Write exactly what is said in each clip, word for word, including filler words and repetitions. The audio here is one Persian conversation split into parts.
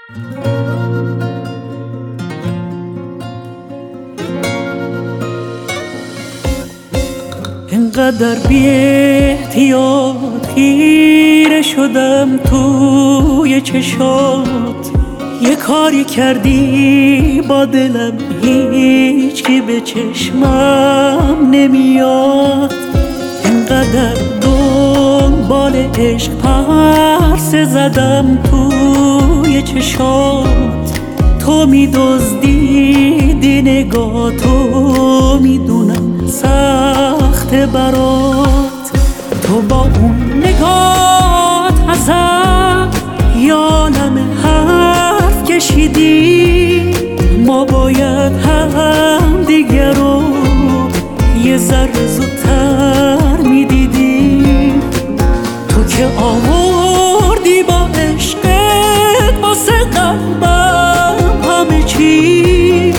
اینقدر بی احتیاط خیره شدم توی چشات، یه کاری کردی با دلم هیچ کی به چشمم نمیاد. اینقدر دنبال عشق پرسه زدم توی چشات، تو میدزدیدی نگاه، تو میدونم سخت برات. تو با اون نگات ازم یادم حرف کشیدی، ما باید هم دیگر رو یه ذره زودتر میدیدیم. تو که آوردی با عشقت واسه قلبم همه چیز،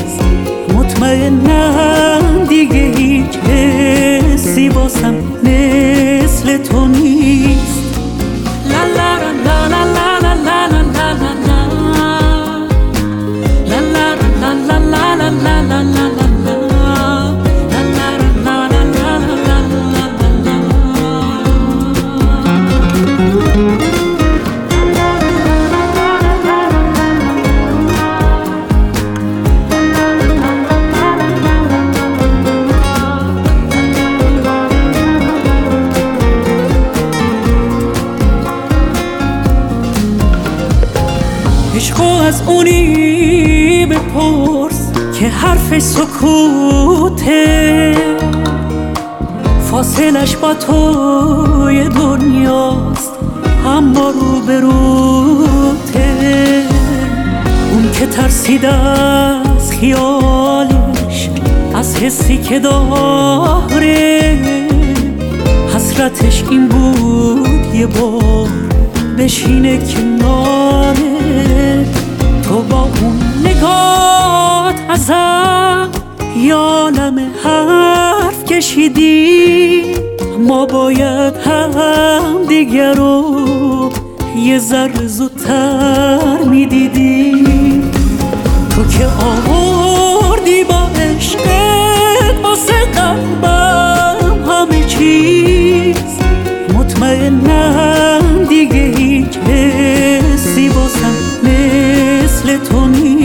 مطمئنم دیگه هیچ حسی واسم مثل تو نیست. لا لا لا لا لا لا لا لا لا لا لا لا لا لا لا لا. عشقو از اونی بپرس که حرف سکوته، فاصلش با توی دنیاست اما رو به روته. اون که ترسید از خیالش، از حسی که داره، حسرتش این بود یه بار بشینه کناره. تو با اون نگات ازم یادم حرف کشیدی، ما باید هم دیگر رو یه ذره زودتر میدیدیم. تو که آوردی با عشقت واسه قلبم همه چیز، مطمئنم دیگه هیچ حسی واسم مثل تو نیست.